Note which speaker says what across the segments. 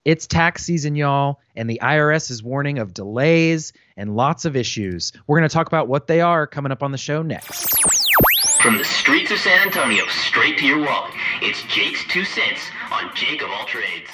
Speaker 1: It's tax season, y'all, and the IRS is warning of delays and lots of issues. We're going to talk about what they are coming up on the show next.
Speaker 2: From the streets of San Antonio straight to your wallet, it's Jake's 2 cents on Jake of All Trades.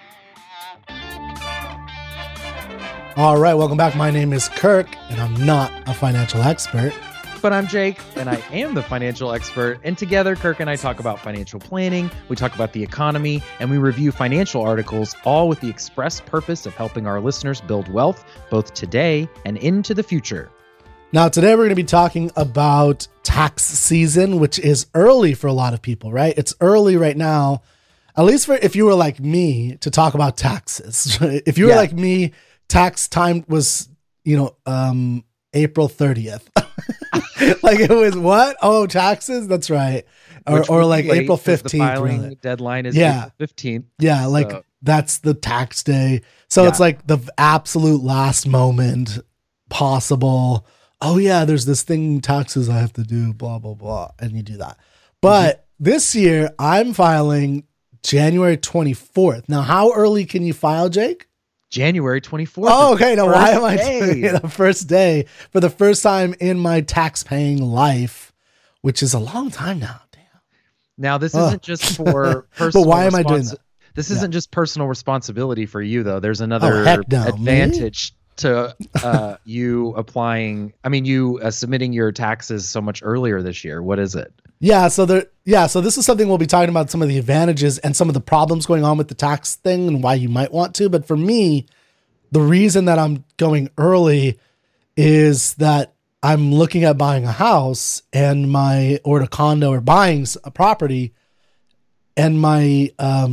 Speaker 3: All right, welcome back. My name is Kirk, and I'm not a financial expert.
Speaker 1: But I'm Jake, and I am the financial expert. And together, Kirk and I talk about financial planning, we talk about the economy, and we review financial articles, all with the express purpose of helping our listeners build wealth, both today and into the future.
Speaker 3: Now, today we're going to be talking about tax season, which is early for a lot of people, right? It's early right now, at least for if you were like me, to talk about taxes. If you were like me, tax time was, April 30th. Like it was what? Oh, taxes? That's right. Or like April 15th.
Speaker 1: The filing really. Deadline is April 15th.
Speaker 3: Yeah, like that's the tax day. So it's like the absolute last moment possible. Oh yeah, there's this thing, taxes I have to do, blah, blah, blah. And you do that. But this year I'm filing January 24th. Now, how early can you file, Jake?
Speaker 1: January 24th.
Speaker 3: Oh, okay. Now, why am I doing it the first day for the first time in my tax paying life, which is a long time now? Damn.
Speaker 1: Now, this isn't just for personal.
Speaker 3: But why am I doing that?
Speaker 1: This isn't just personal responsibility for you, though. There's another advantage to you applying. I mean, you submitting your taxes so much earlier this year. What is it?
Speaker 3: So this is something we'll be talking about, some of the advantages and some of the problems going on with the tax thing and why you might want to. But for me, the reason that I'm going early is that I'm looking at buying a house or a condo or buying a property, and my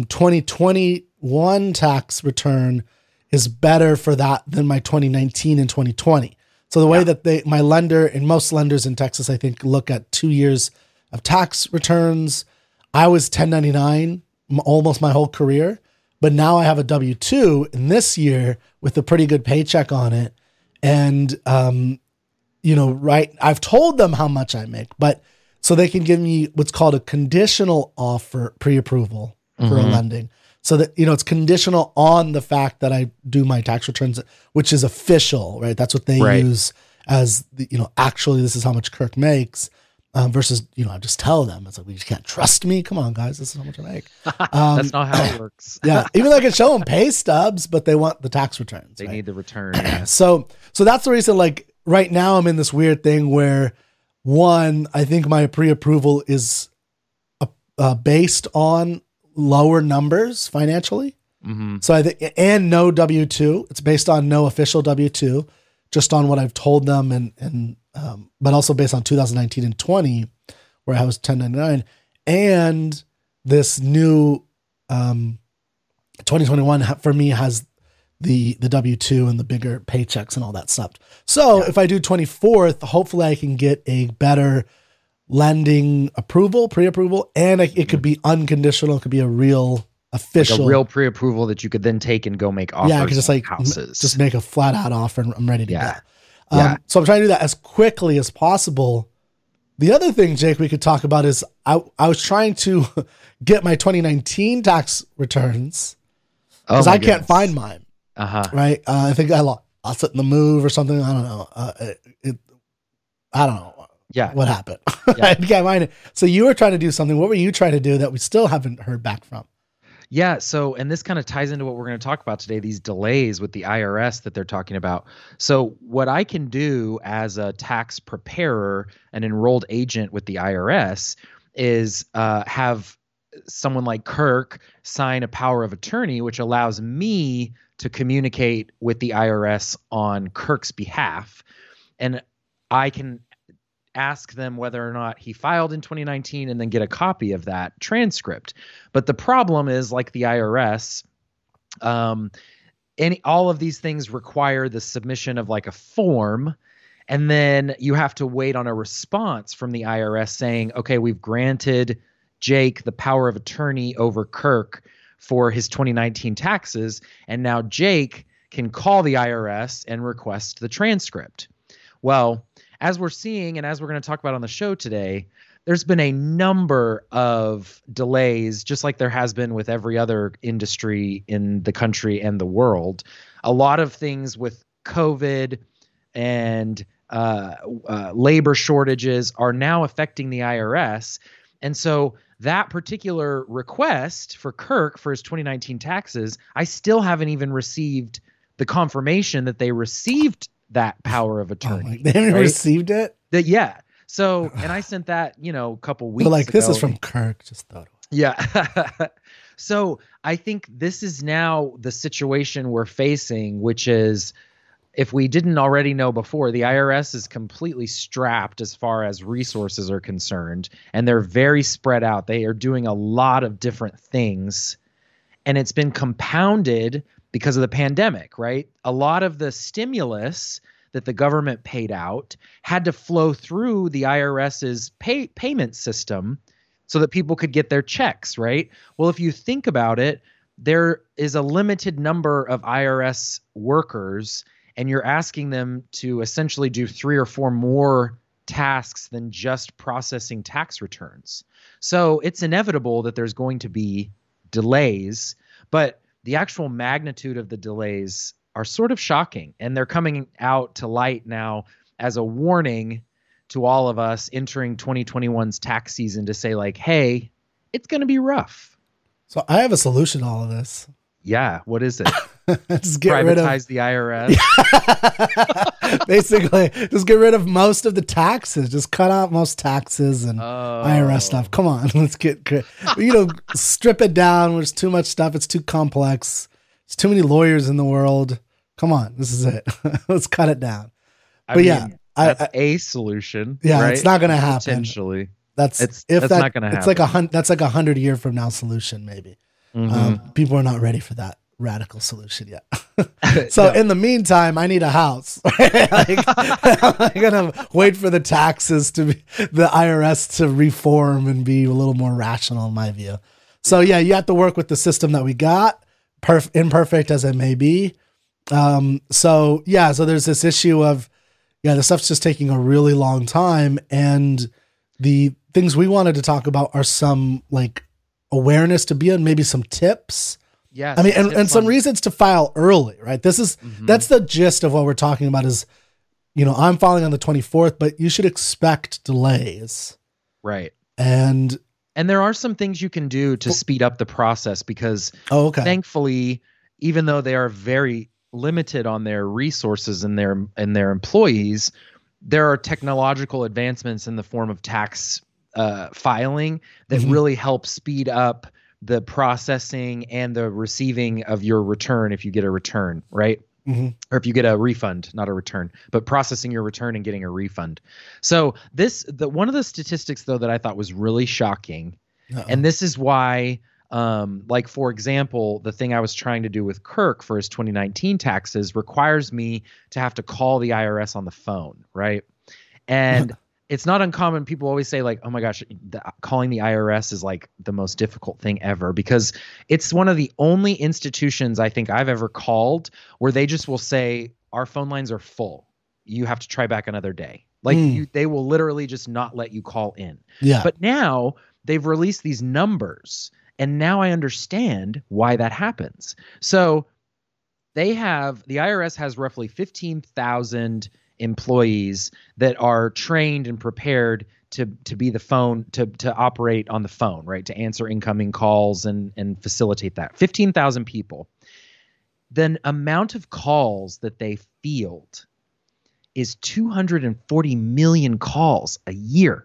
Speaker 3: 2021 tax return is better for that than my 2019 and 2020. So the way that my lender and most lenders in Texas, I think, look at 2 years of tax returns. I was 1099 almost my whole career, but now I have a W-2 in this year with a pretty good paycheck on it. And, I've told them how much I make, but so they can give me what's called a conditional offer pre-approval for a lending. So that, it's conditional on the fact that I do my tax returns, which is official, right? That's what they use as actually this is how much Kirk makes. Versus, I just tell them, it's like, we just can't trust me. Come on, guys, this is how much I make.
Speaker 1: That's not how it works.
Speaker 3: Even though I can show them pay stubs, but they want the tax returns.
Speaker 1: They need the return.
Speaker 3: So that's the reason, like right now I'm in this weird thing where I think my pre-approval is based on lower numbers financially. So I think, and no W-2, it's based on no official W-2, just on what I've told them and but also based on 2019 and 20, where I was 1099, and this new 2021 for me has the W-2 and the bigger paychecks and all that stuff. So if I do 24th, hopefully I can get a better lending approval, pre-approval, and it could be unconditional. It could be a real official,
Speaker 1: like a real pre-approval that you could then take and go make offers.
Speaker 3: I could just
Speaker 1: houses.
Speaker 3: Just make a flat out offer and I'm ready to go. So I'm trying to do that as quickly as possible. The other thing, Jake, we could talk about is I was trying to get my 2019 tax returns because I can't find mine. Right. I think I lost it in the move or something. I don't know. I don't know. What happened? I can't find it. So you were trying to do something. What were you trying to do that we still haven't heard back from?
Speaker 1: Yeah. So, and this kind of ties into what we're going to talk about today, these delays with the IRS that they're talking about. So what I can do as a tax preparer, an enrolled agent with the IRS, is have someone like Kirk sign a power of attorney, which allows me to communicate with the IRS on Kirk's behalf. And I can ask them whether or not he filed in 2019 and then get a copy of that transcript. But the problem is, like the IRS, all of these things require the submission of like a form, and then you have to wait on a response from the IRS saying, okay, we've granted Jake the power of attorney over Kirk for his 2019 taxes, and now Jake can call the IRS and request the transcript. Well, as we're seeing, and as we're going to talk about on the show today, there's been a number of delays, just like there has been with every other industry in the country and the world. A lot of things with COVID and labor shortages are now affecting the IRS. And so that particular request for Kirk for his 2019 taxes, I still haven't even received the confirmation that they received that power of attorney.
Speaker 3: They haven't received it?
Speaker 1: Yeah. So, and I sent that, a couple weeks ago.
Speaker 3: This is from Kirk. Just thought.
Speaker 1: Yeah. So I think this is now the situation we're facing, which is, if we didn't already know before, the IRS is completely strapped as far as resources are concerned, and they're very spread out. They are doing a lot of different things, and it's been compounded because of the pandemic, right? A lot of the stimulus that the government paid out had to flow through the IRS's payment system so that people could get their checks, right? Well, if you think about it, there is a limited number of IRS workers, and you're asking them to essentially do 3 or 4 more tasks than just processing tax returns. So it's inevitable that there's going to be delays, but the actual magnitude of the delays are sort of shocking, and they're coming out to light now as a warning to all of us entering 2021's tax season to say, like, hey, it's going to be rough.
Speaker 3: So I have a solution to all of this.
Speaker 1: Yeah. What is it?
Speaker 3: Just get
Speaker 1: privatize the IRS.
Speaker 3: Basically, just get rid of most of the taxes. Just cut out most taxes and IRS stuff. Come on, let's strip it down. There's too much stuff. It's too complex. There's too many lawyers in the world. Come on, this is it. Let's cut it down.
Speaker 1: That's a solution.
Speaker 3: Yeah,
Speaker 1: right?
Speaker 3: It's not going to happen.
Speaker 1: Potentially,
Speaker 3: that's not going to happen. It's like a 100-year from now solution, maybe. Mm-hmm. People are not ready for that radical solution yet. So in the meantime, I need a house. I'm going to wait for the taxes the IRS to reform and be a little more rational in my view. So yeah, you have to work with the system that we got, imperfect as it may be. So there's this issue of, the stuff's just taking a really long time. And the things we wanted to talk about are some like awareness to be on, maybe some tips.
Speaker 1: Yeah.
Speaker 3: I mean, and some reasons to file early, right? That's the gist of what we're talking about is, I'm filing on the 24th, but you should expect delays.
Speaker 1: Right.
Speaker 3: And
Speaker 1: there are some things you can do to speed up the process because thankfully, even though they are very limited on their resources and their employees, there are technological advancements in the form of tax filing that really help speed up the processing and the receiving of your return if you get a return, right? Mm-hmm. Or if you get a refund, not a return, but processing your return and getting a refund. So one of the statistics though that I thought was really shocking, and this is why, like for example, the thing I was trying to do with Kirk for his 2019 taxes requires me to have to call the IRS on the phone, right? And it's not uncommon. People always say like, oh my gosh, calling the IRS is like the most difficult thing ever because it's one of the only institutions I think I've ever called where they just will say, our phone lines are full. You have to try back another day. Like they will literally just not let you call in.
Speaker 3: Yeah.
Speaker 1: But now they've released these numbers and now I understand why that happens. So the IRS has roughly 15,000 employees that are trained and prepared to be the phone to operate on the phone, right? To answer incoming calls and facilitate that. 15,000 people. The amount of calls that they field is 240 million calls a year.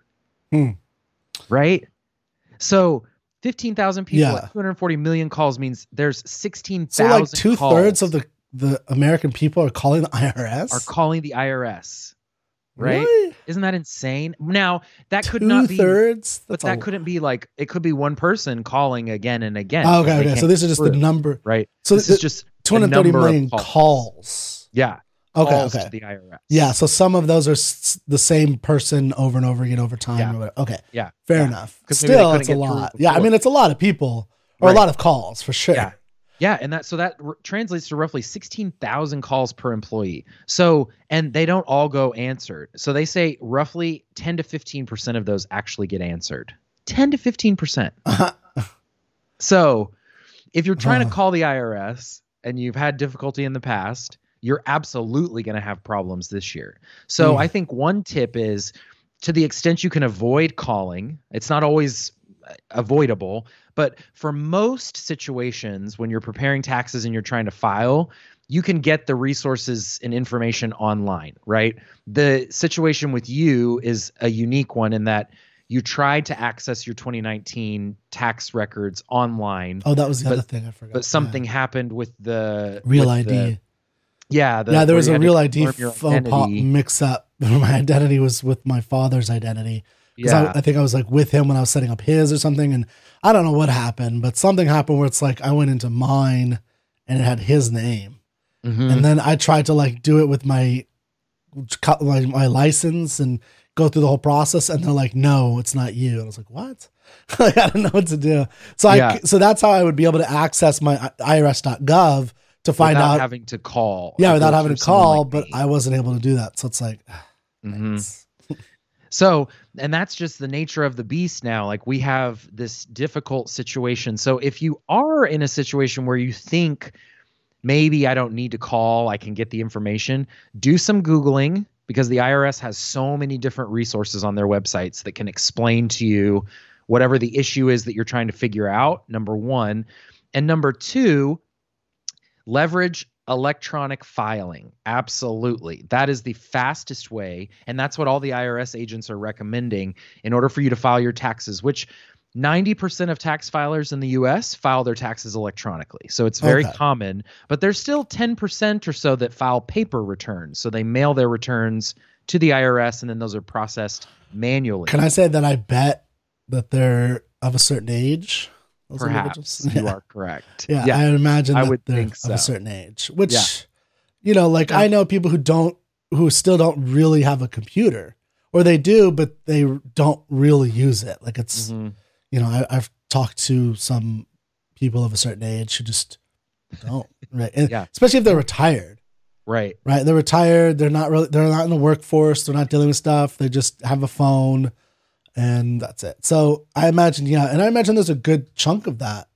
Speaker 1: Right? So 15,000 people at 240 million calls means there's 16,000
Speaker 3: So like 2/3 of the American people are calling the IRS?
Speaker 1: Are calling the IRS. Right?
Speaker 3: Really?
Speaker 1: Isn't that insane? Now, that could not be
Speaker 3: 2/3?
Speaker 1: But that couldn't be like, it could be one person calling again and again.
Speaker 3: Oh, okay. So this is just the number.
Speaker 1: Right.
Speaker 3: So
Speaker 1: this is just
Speaker 3: 230 million calls.
Speaker 1: Yeah.
Speaker 3: Okay.
Speaker 1: To the IRS.
Speaker 3: Yeah. So some of those are the same person over and over again over time.
Speaker 1: Yeah.
Speaker 3: Or whatever. Okay.
Speaker 1: Yeah.
Speaker 3: Fair enough. Still, it's a lot. Yeah. I mean, it's a lot of people or a lot of calls for sure.
Speaker 1: Yeah. Yeah, and that translates to roughly 16,000 calls per employee. So, and they don't all go answered. So they say roughly 10 to 15% of those actually get answered. 10 to 15%. So, if you're trying to call the IRS and you've had difficulty in the past, you're absolutely going to have problems this year. So, I think one tip is, to the extent you can avoid calling, it's not always avoidable, but for most situations when you're preparing taxes and you're trying to file, you can get the resources and information online, right? The situation with you is a unique one in that you tried to access your 2019 tax records online.
Speaker 3: Oh, that was the other thing I forgot.
Speaker 1: But something happened with the
Speaker 3: Real ID. There was a Real ID faux pas mix up. My identity was with my father's identity. Because I think I was like with him when I was setting up his or something. And I don't know what happened, but something happened where it's like I went into mine and it had his name. And then I tried to like do it with my license and go through the whole process. And they're like, no, it's not you. And I was like, what? Like, I don't know what to do. So so that's how I would be able to access my irs.gov to find out.
Speaker 1: Without having to call.
Speaker 3: Yeah, without having to call, but I wasn't able to do that. So it's like,
Speaker 1: So, and that's just the nature of the beast now. Like, we have this difficult situation. So if you are in a situation where you think maybe I don't need to call, I can get the information, do some Googling, because the IRS has so many different resources on their websites that can explain to you whatever the issue is that you're trying to figure out, number one. And number two, leverage electronic filing. Absolutely. That is the fastest way. And that's what all the IRS agents are recommending in order for you to file your taxes, which 90% of tax filers in the US file their taxes electronically. So it's very common, but there's still 10% or so that file paper returns. So they mail their returns to the IRS and then those are processed manually.
Speaker 3: Can I say that I bet that they're of a certain age?
Speaker 1: Perhaps you are correct.
Speaker 3: Yeah, I imagine that they're
Speaker 1: think so.
Speaker 3: Of a certain age, which, like I know people who still don't really have a computer, or they do, but they don't really use it. Like it's, I've talked to some people of a certain age who just don't, right? And especially if they're retired.
Speaker 1: Right.
Speaker 3: They're retired. They're not in the workforce. They're not dealing with stuff. They just have a phone. And that's it. So I imagine, and I imagine there's a good chunk of that.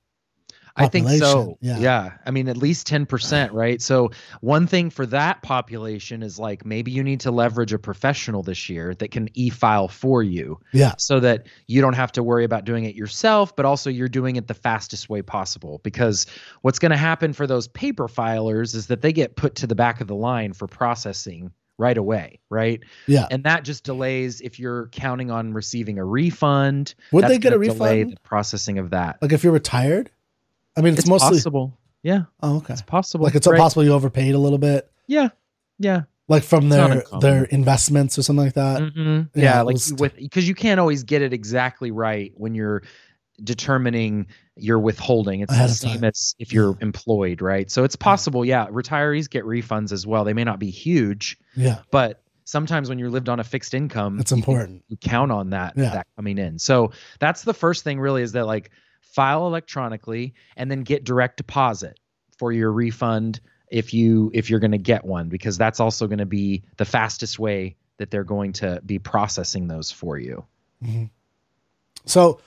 Speaker 1: I think so. Yeah. I mean, at least 10%, right? So one thing for that population is like, maybe you need to leverage a professional this year that can e-file for you.
Speaker 3: Yeah.
Speaker 1: So that you don't have to worry about doing it yourself, but also you're doing it the fastest way possible. Because what's going to happen for those paper filers is that they get put to the back of the line for processing right away, right?
Speaker 3: Yeah.
Speaker 1: And that just delays if you're counting on receiving a refund.
Speaker 3: Would they get a refund?
Speaker 1: Delay the processing of that.
Speaker 3: Like if you're retired? I mean, it's mostly
Speaker 1: possible. Yeah.
Speaker 3: Oh, okay.
Speaker 1: It's possible.
Speaker 3: Like it's possible you overpaid a little bit.
Speaker 1: Yeah. Yeah.
Speaker 3: Like from their investments or something like that.
Speaker 1: Mm-hmm. Yeah. Like because you can't always get it exactly right when you're determining your withholding. It's the same as if you're employed, right? So it's possible. Yeah. Retirees get refunds as well. They may not be huge.
Speaker 3: Yeah.
Speaker 1: But sometimes when you're lived on a fixed income,
Speaker 3: it's important.
Speaker 1: You count on that coming in. So that's the first thing really, is that like file electronically and then get direct deposit for your refund if you're going to get one, because that's also going to be the fastest way that they're going to be processing those for you.
Speaker 3: Mm-hmm. So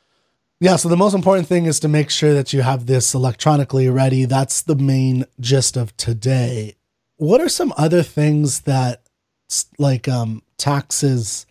Speaker 3: the most important thing is to make sure that you have this electronically ready. That's the main gist of today. What are some other things that like taxes,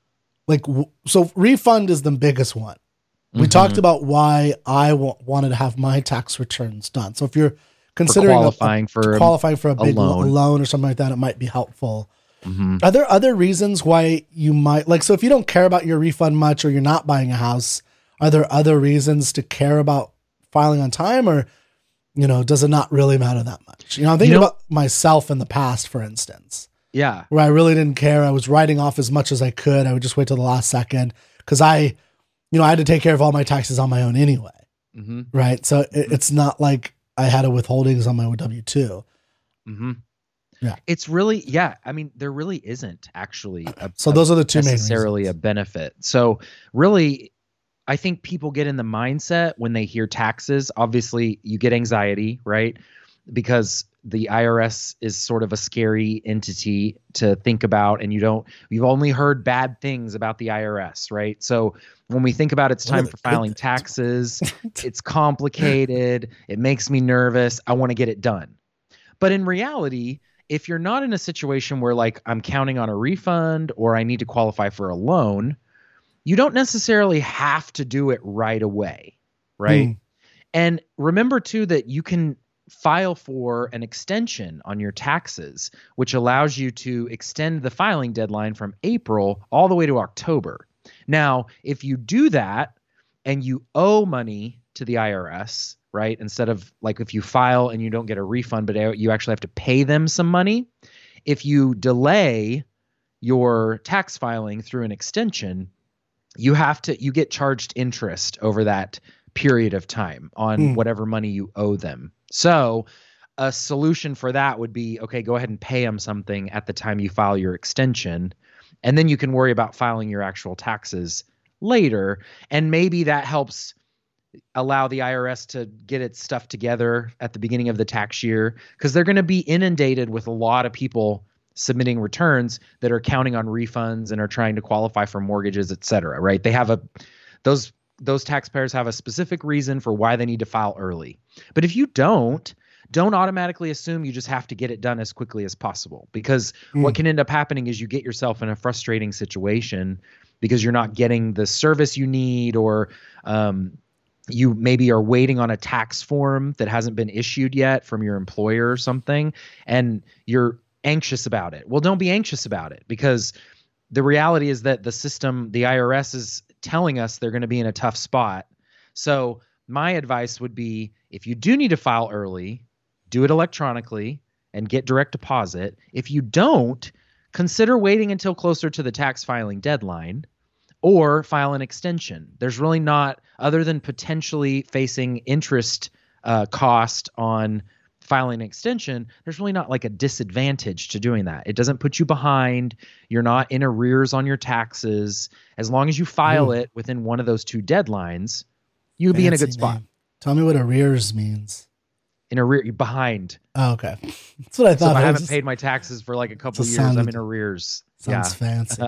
Speaker 3: so refund is the biggest one. We talked about why I wanted to have my tax returns done. So if you're considering qualifying for a big loan or something like that, it might be helpful. Mm-hmm. Are there other reasons why you might so if you don't care about your refund much, or you're not buying a house, are there other reasons to care about filing on time, or, does it not really matter that much? I'm thinking about myself in the past, for instance.
Speaker 1: Yeah.
Speaker 3: Where I really didn't care. I was writing off as much as I could. I would just wait till the last second because I had to take care of all my taxes on my own anyway. Mm-hmm. Right. So it's not like I had a withholdings on my W-2.
Speaker 1: Mm-hmm.
Speaker 3: Yeah.
Speaker 1: It's really, I mean, there really isn't actually
Speaker 3: so those are the two main reasons.
Speaker 1: Necessarily a benefit. So really, I think people get in the mindset when they hear taxes. Obviously, you get anxiety, right? Because the IRS is sort of a scary entity to think about, and you've only heard bad things about the IRS, right? So when we think about it's time for filing taxes, it's complicated. It makes me nervous. I want to get it done. But in reality, if you're not in a situation where like I'm counting on a refund or I need to qualify for a loan, you don't necessarily have to do it right away, right? And remember too that you can file for an extension on your taxes, which allows you to extend the filing deadline from April all the way to October. Now, if you do that and you owe money to the IRS, right, instead of like if you file and you don't get a refund, but you actually have to pay them some money, if you delay your tax filing through an extension, you get charged interest over that period of time on whatever money you owe them. So a solution for that would be, okay, go ahead and pay them something at the time you file your extension, and then you can worry about filing your actual taxes later. And maybe that helps allow the IRS to get its stuff together at the beginning of the tax year, because they're going to be inundated with a lot of people submitting returns that are counting on refunds and are trying to qualify for mortgages, et cetera, right? They have those taxpayers have a specific reason for why they need to file early. But if you don't automatically assume you just have to get it done as quickly as possible, because what can end up happening is you get yourself in a frustrating situation because you're not getting the service you need, or you maybe are waiting on a tax form that hasn't been issued yet from your employer or something, and you're anxious about it. Well, don't be anxious about it, because the reality is that the IRS is telling us they're going to be in a tough spot. So my advice would be, if you do need to file early, do it electronically and get direct deposit. If you don't, consider waiting until closer to the tax filing deadline or file an extension. There's really not, other than potentially facing interest cost on filing an extension, there's really not like a disadvantage to doing that. It doesn't put you behind. You're not in arrears on your taxes. As long as you file it within one of those two deadlines, you'll be in a good spot.
Speaker 3: Tell me what arrears means.
Speaker 1: In arrears, behind.
Speaker 3: Oh, okay. That's what I thought.
Speaker 1: So if I haven't paid my taxes for like a couple of years, I'm in arrears.
Speaker 3: Sounds fancy.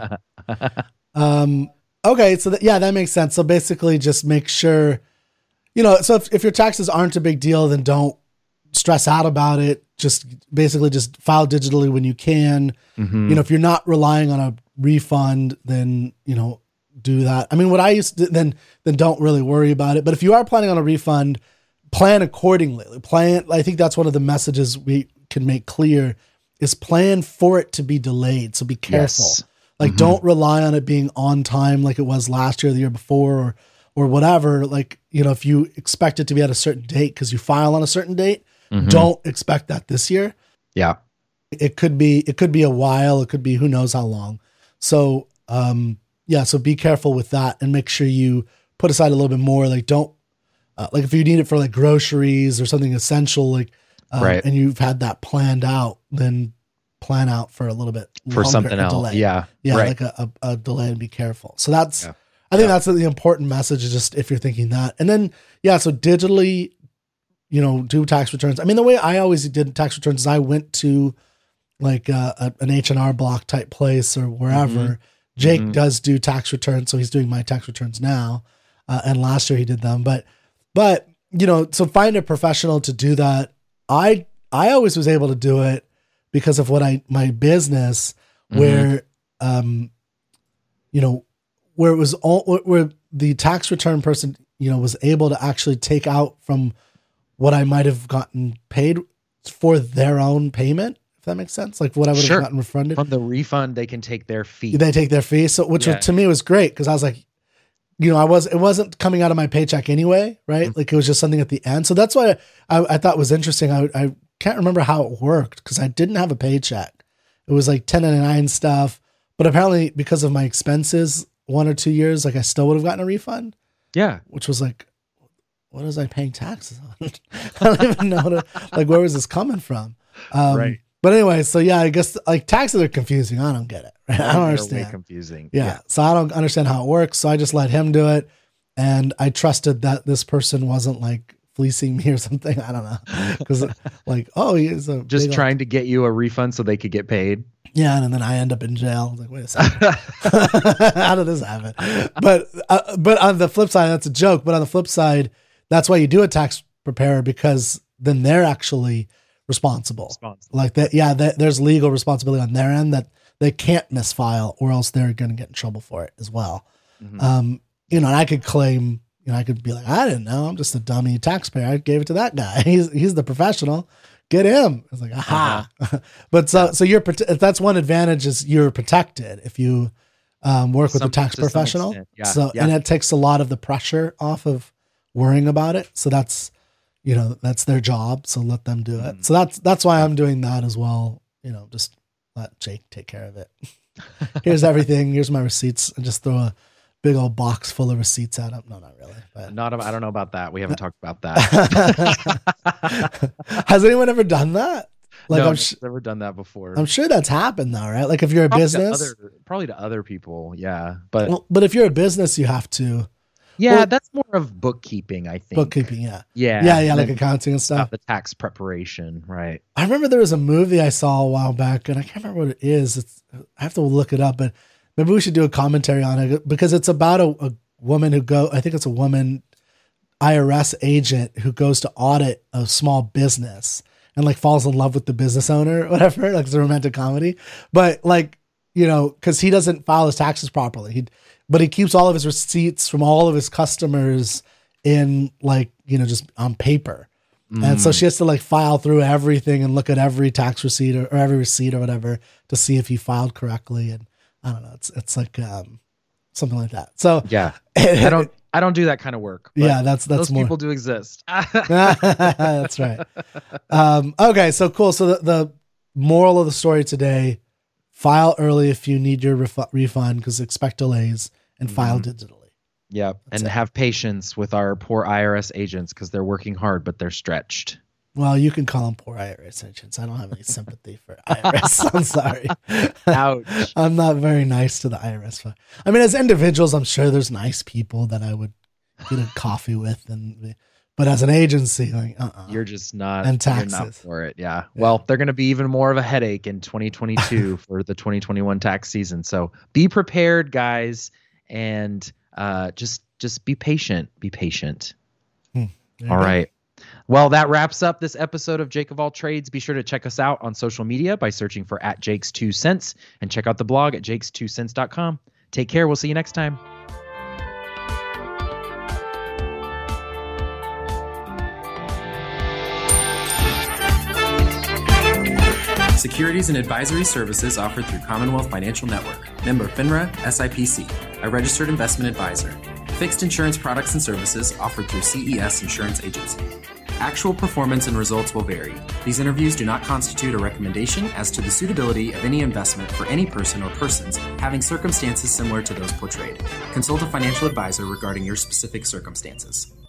Speaker 3: Okay. So that makes sense. So basically just make sure, so if your taxes aren't a big deal, then don't stress out about it. Just file digitally when you can. If you're not relying on a refund, then, do that. I mean, what I used to then don't really worry about it. But if you are planning on a refund, plan accordingly. I think that's one of the messages we can make clear is plan for it to be delayed. So be careful. Yes. Don't rely on it being on time like it was last year, the year before, or whatever. If you expect it to be at a certain date because you file on a certain date, don't expect that this year. Yeah. It could be a while. It could be who knows how long. So, so be careful with that and make sure you put aside a little bit more. Don't, if you need it for like groceries or something essential, right. And you've had that planned out, then plan out for a little bit
Speaker 1: for something else.
Speaker 3: Delay.
Speaker 1: Yeah.
Speaker 3: Right. Like a delay, and be careful. So that's, I think that's the important message, is just if you're thinking that. And then, so digitally, do tax returns. I mean, the way I always did tax returns is I went to like an H&R Block type place or wherever. Jake does do tax returns. So he's doing my tax returns now. And last year he did them, but so find a professional to do that. I always was able to do it because of my business where, where it was where the tax return person, was able to actually take out from what I might have gotten paid for their own payment, if that makes sense. Like what I would have gotten refunded.
Speaker 1: From the refund, they can take their fee.
Speaker 3: They take their fee. So, which to me was great, because I was like, it wasn't coming out of my paycheck anyway, right? Like it was just something at the end. So that's why I thought was interesting. I can't remember how it worked because I didn't have a paycheck. It was like 1099 stuff, but apparently because of my expenses 1 or 2 years, like I still would have gotten a refund. Yeah. Which was like, what was I paying taxes on? I don't even know where was this coming from? Right. But anyway, so I guess like taxes are confusing. I don't get it. Right? I don't understand.
Speaker 1: Way confusing.
Speaker 3: Yeah. So I don't understand how it works. So I just let him do it. And I trusted that this person wasn't like fleecing me or something. I don't know. Because like, oh, he's
Speaker 1: just trying to get you a refund so they could get paid.
Speaker 3: Yeah, and then I end up in jail. I was like, wait a second. How did this happen? But on the flip side, that's a joke. But on the flip side, that's why you do a tax preparer, because then they're actually responsible. Like that, yeah, there's legal responsibility on their end that they can't misfile, or else they're going to get in trouble for it as well. Mm-hmm. And I could claim, I could be like, I didn't know, I'm just a dummy taxpayer. I gave it to that guy. He's the professional. Get him. It's like, aha. But so that's one advantage, is you're protected if you work with a tax professional. And it takes a lot of the pressure off of worrying about it. So that's their job. So let them do it. So that's why I'm doing that as well. Just let Jake take care of it. Here's everything. Here's my receipts, and just throw a big old box full of receipts at him. No, not really. But
Speaker 1: I don't know about that. We haven't talked about that.
Speaker 3: Has anyone ever done that? Like,
Speaker 1: no, I've never done that before.
Speaker 3: I'm sure that's happened though, right? Like if you're a business,
Speaker 1: probably to other people. Yeah. But
Speaker 3: if you're a business, you have to.
Speaker 1: Yeah, that's more of bookkeeping, I think.
Speaker 3: Bookkeeping, yeah.
Speaker 1: Yeah,
Speaker 3: like accounting and stuff.
Speaker 1: The tax preparation, right.
Speaker 3: I remember there was a movie I saw a while back, and I can't remember what it is. I have to look it up, but maybe we should do a commentary on it, because it's about a woman I think it's a woman IRS agent who goes to audit a small business and like falls in love with the business owner or whatever. Like it's a romantic comedy, but like, cause he doesn't file his taxes properly. But he keeps all of his receipts from all of his customers in like, just on paper. And so she has to like file through everything and look at every tax receipt or every receipt or whatever to see if he filed correctly. And I don't know, it's like something like that. So
Speaker 1: yeah, I don't do that kind of work.
Speaker 3: Yeah, that's
Speaker 1: those
Speaker 3: more.
Speaker 1: People do exist.
Speaker 3: That's right. Okay, so cool. So the moral of the story today: file early if you need your refund, because expect delays, and file digitally.
Speaker 1: Yeah, and have patience with our poor IRS agents, because they're working hard, but they're stretched.
Speaker 3: Well, you can call them poor IRS agents. I don't have any sympathy for IRS. I'm sorry.
Speaker 1: Ouch.
Speaker 3: I'm not very nice to the IRS. I mean, as individuals, I'm sure there's nice people that I would get a coffee with, but as an agency, like,
Speaker 1: you're just not.
Speaker 3: And taxes.
Speaker 1: You're not for it. Yeah. Well, they're going to be even more of a headache in 2022 for the 2021 tax season. So be prepared, guys, and just be patient. Be patient. All right. Well, that wraps up this episode of Jake of All Trades. Be sure to check us out on social media by searching for @Jakes2Cents, and check out the blog at jakes2cents.com. Take care. We'll see you next time.
Speaker 4: Securities and advisory services offered through Commonwealth Financial Network. Member FINRA, SIPC. A registered investment advisor. Fixed insurance products and services offered through CES Insurance Agency. Actual performance and results will vary. These interviews do not constitute a recommendation as to the suitability of any investment for any person or persons having circumstances similar to those portrayed. Consult a financial advisor regarding your specific circumstances.